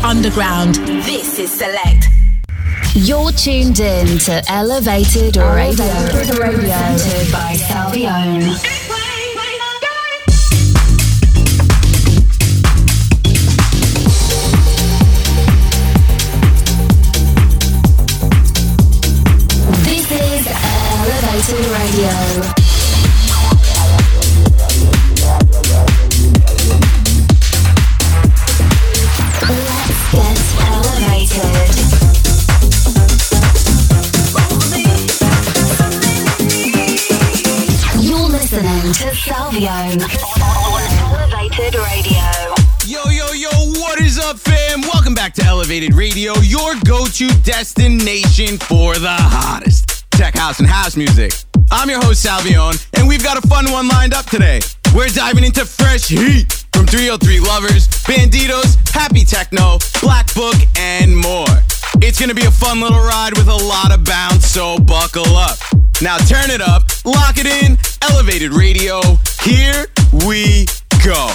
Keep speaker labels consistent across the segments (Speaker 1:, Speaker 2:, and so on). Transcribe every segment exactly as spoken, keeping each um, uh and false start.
Speaker 1: underground. This is Select.
Speaker 2: You're tuned in to Elevated Radio, Elevated Radio. Presented by Salvione. Elevated Radio. Let's get elevated. You're listening to Salvione on Elevated Radio.
Speaker 3: Yo, yo, yo, what is up, fam? Welcome back to Elevated Radio, your go-to destination for the hottest tech house and house music. I'm your host, Salvione, and we've got a fun one lined up today. We're diving into fresh heat from three oh three Lovers, Banditos, Happy Techno, Black Book, and more. It's gonna be a fun little ride with a lot of bounce, so buckle up. Now turn it up, lock it in, Elevated Radio, here we go.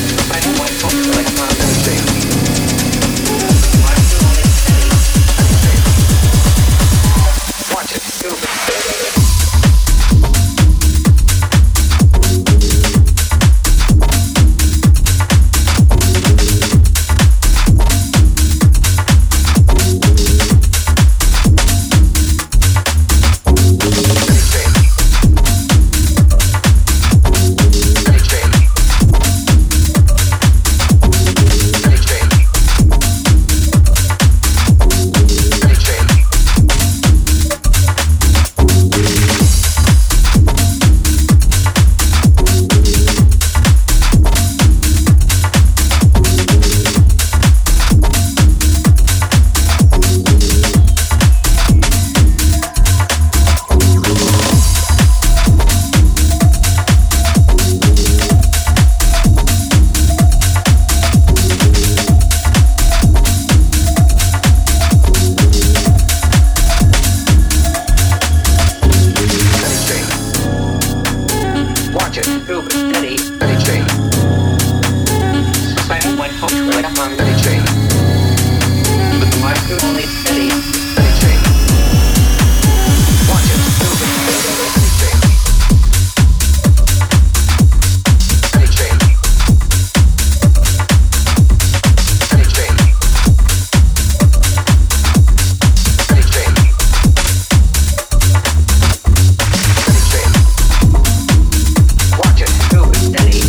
Speaker 4: Like Watch it, move it, steady, steady chain. Suspend when hooked with a long steady chain. With the mic to only steady, steady chain. Watch it, move it, steady chain. Steady chain. Steady chain. Steady chain. Steady chain. Watch it, move it, steady.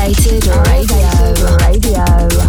Speaker 2: Elevated Radio. Radio.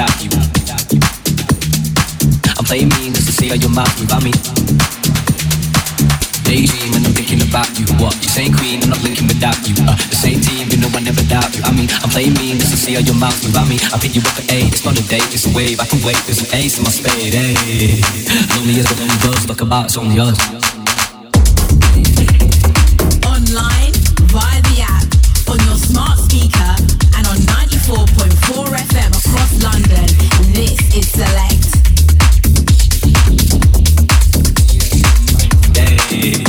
Speaker 5: without you. I'm playing mean just to see how your mouth without me. Daydream and I'm thinking about you. What? You saying queen, I'm not blinking without you. Uh, the same team, you know I never doubt you. I mean, I'm playing mean just to see how your mouth without me. I pick you up at eight, it's not a date, it's a wave. I can wait, there's an ace in my spade. Hey, lonely as the lonely birds look about, it's only us.
Speaker 1: Online, via the app, on your smart speaker, and on ninety-four point four F M across London. This is Select.
Speaker 5: Hey.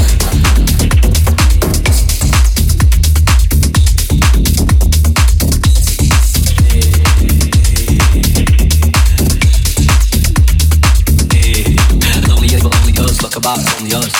Speaker 5: Look about, it's only us.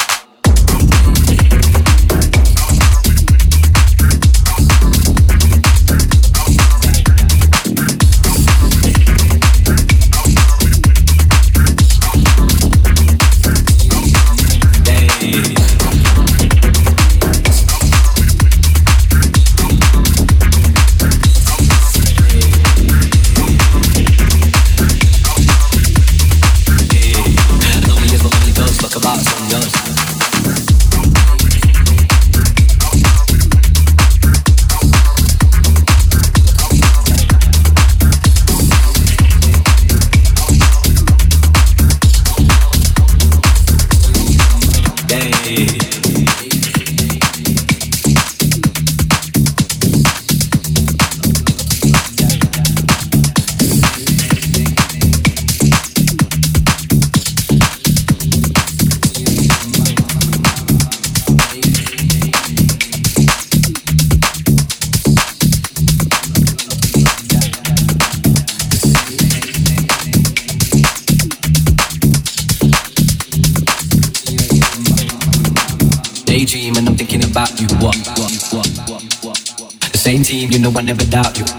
Speaker 5: Daydream and I'm thinking about you. What, what, what, what, what, what? The same team, you know I never doubt you.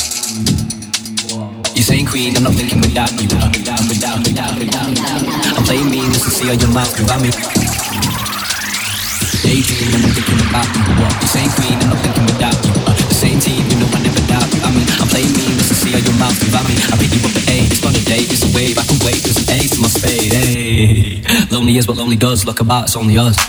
Speaker 5: You saying queen, I'm not thinking without you. Without, without, without, without. I'm playing mean just to see how your mouth without me. Daydream and I'm thinking about you. What? You saying queen, I'm not thinking without you. Uh, the same team, you know I never doubt you. I mean, I'm playing mean just to see how your mouth without me. I pick you up at eight, it's not a date, it's a wave. I can wait, there's an ace in my spade. Hey, lonely is what lonely does. Look about, it's only us.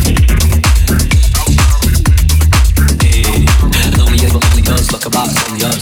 Speaker 5: Look about, it's only us.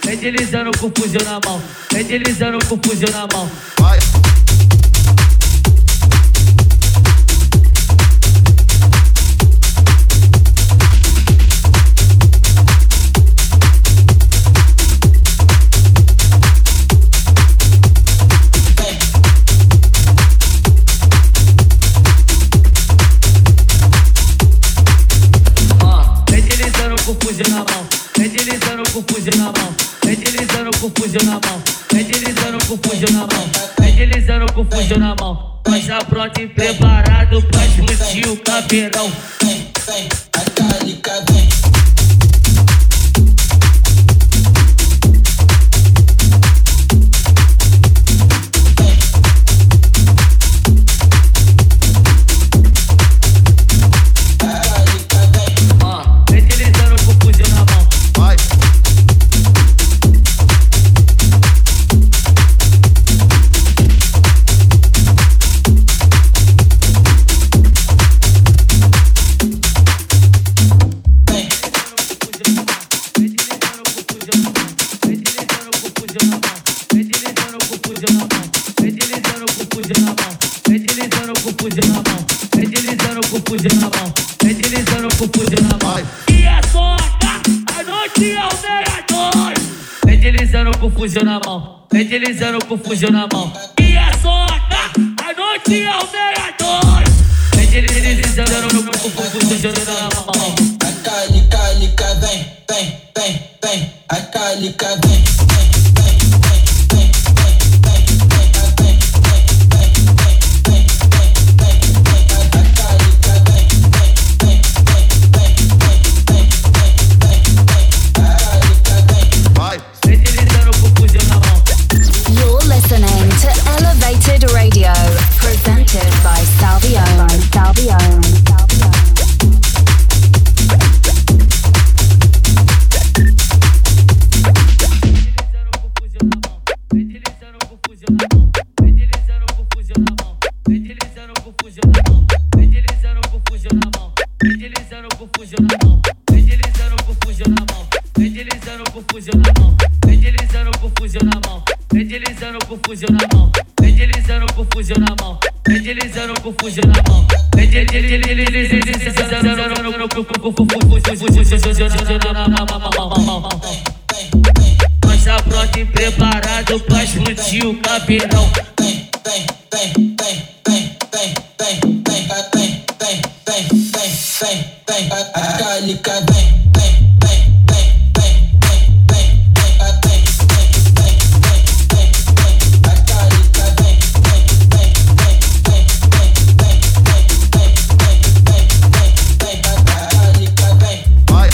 Speaker 6: vem deslizando com fuzil na mão, vem deslizando com fuzil na mão.
Speaker 7: Vai.
Speaker 6: Com fuzil na mão, vem deslizando com fuzil na mão, vem deslizando com fuzil na mão, vem deslizando com fuzil na mão, vem deslizando com fuzil na mão. Nós já pronto e preparado pra explodir o caveirão.
Speaker 5: Vem, vem, a cálica vem.
Speaker 6: Fuzil na mão, vem deslizando com fuzil na mão. E a soca, a noite ao meia-noite. Vem deslizando com fuzil na mão.
Speaker 5: A cálica, cálica vem, vem, vem, vem. A cálica vem, vem, vem, vem, vem, vem, vem, vem, vem, vem, vem, vem, vem. A cálica vem, vem, vem, vem, vem, vem, vem, vem, vem. A cálica vem.
Speaker 7: Vai.
Speaker 2: You're listening to Elevated Radio, presented by Salvione. By Salvione.
Speaker 6: Nós já pronto e preparado pra explodir o caveirão.
Speaker 5: Vem, vem, vem, vem, vem, vem, vem, vem, vem, vem, vem, vem, vem, vem. A cálica vem, vem, vem, vem, vem, vem, vem, vem, vem, vem, vem, vem, vem. A cálica vem, vem, vem, vem, vem, vem, vem, vem, vem, vem, vem. A cálica vem.
Speaker 7: Vai.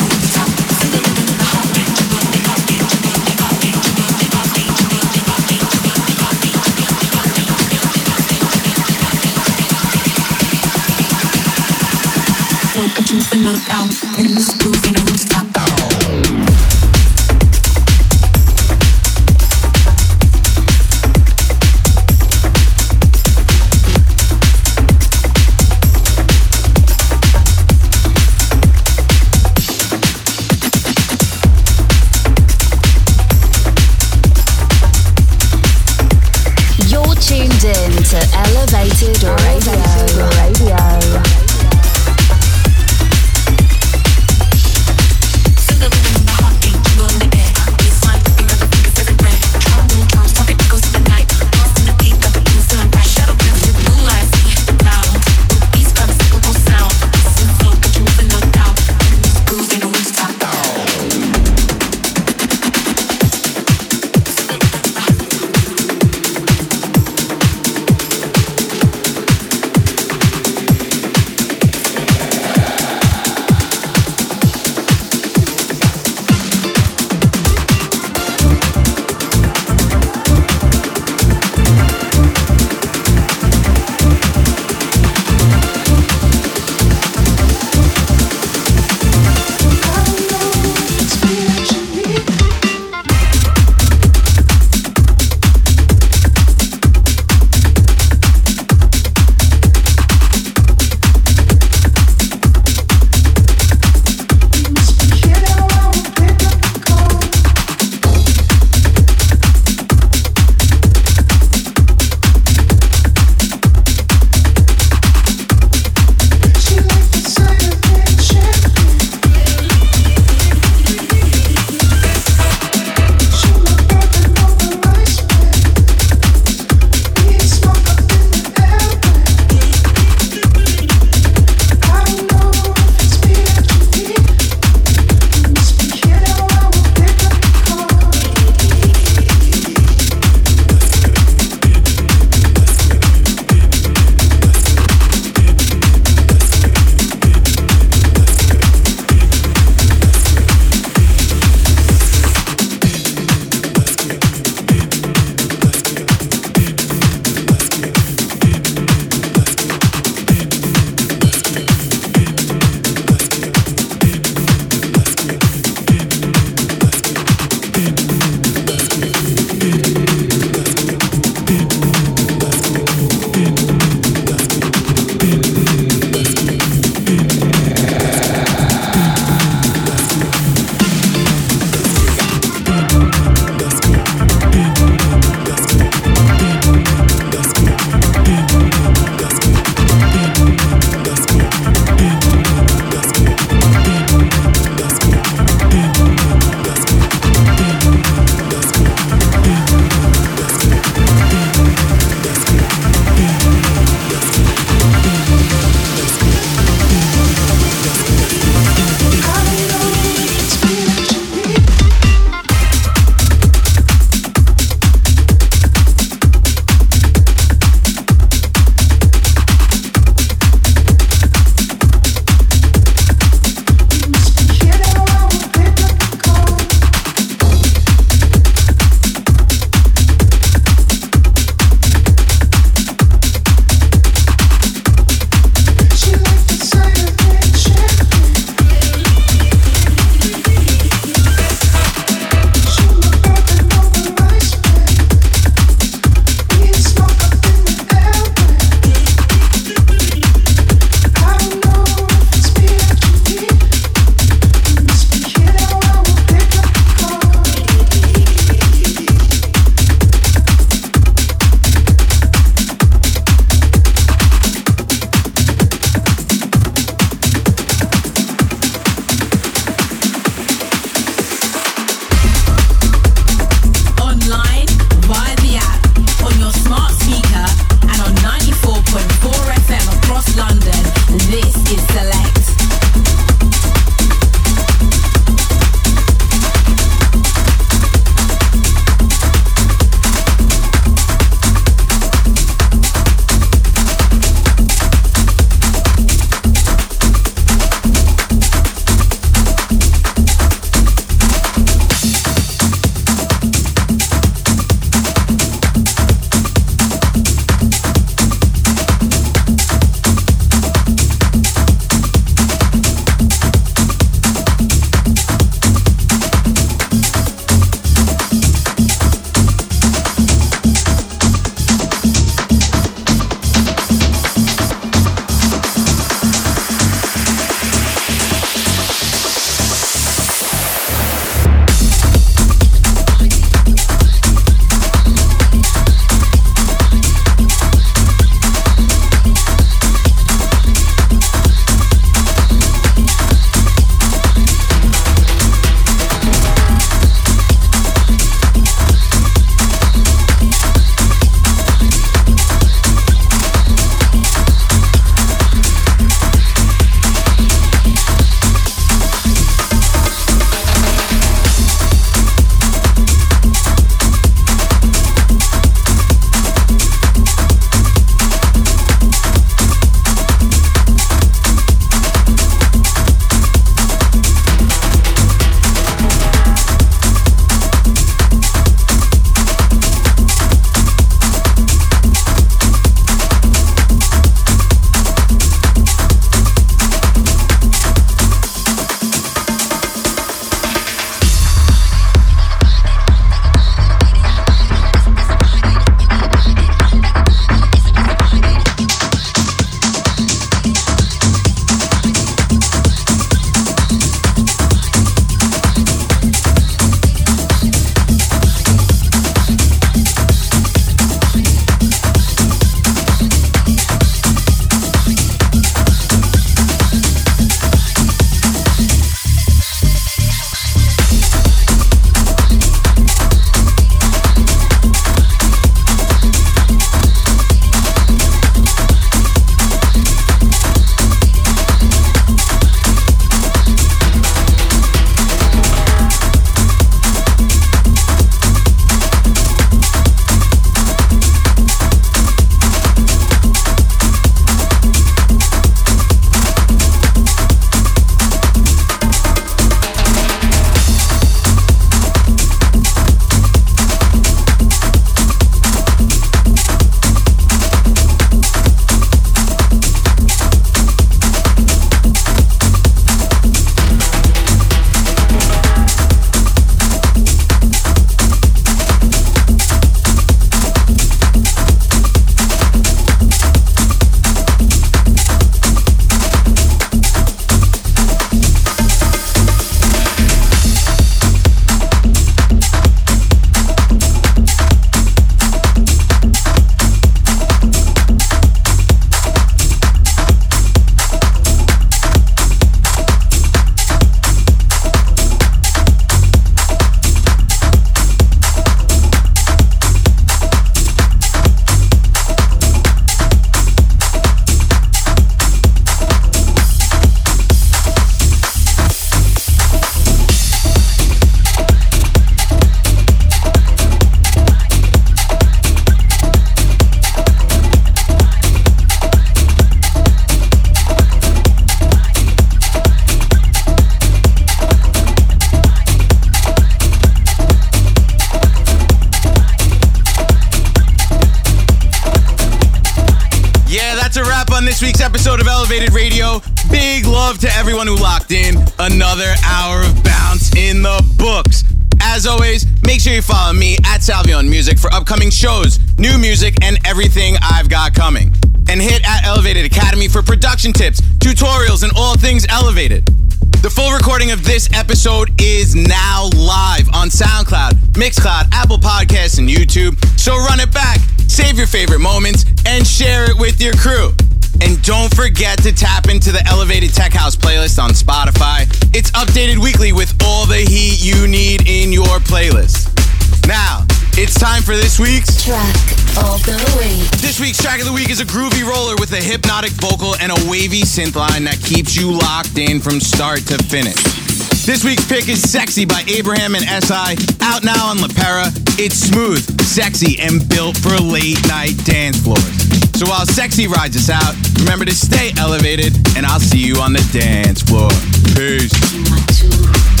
Speaker 3: this week's episode of Elevated Radio. Big love to everyone who locked in. Another hour of bounce in the books. As always, make sure you follow me at Salvion Music for upcoming shows, new music, and everything I've got coming. And hit at Elevated Academy for production tips, tutorials, and all things Elevated. The full recording of this episode is now live on SoundCloud, Mixcloud, Apple Podcasts, and YouTube. So run it back, save your favorite moments, and share it with your crew. And don't forget to tap into the Elevated Tech House playlist on Spotify. It's updated weekly with all the heat you need in your playlist. Now, it's time for this week's
Speaker 2: Track of the Week.
Speaker 3: This week's track of the week is a groovy roller with a hypnotic vocal and a wavy synth line that keeps you locked in from start to finish. This week's pick is Sexy by Abraham and S I, out now on LaPera. It's smooth, sexy, and built for late night dance floors. So while Sexy rides us out, remember to stay elevated, and I'll see you on the dance floor. Peace.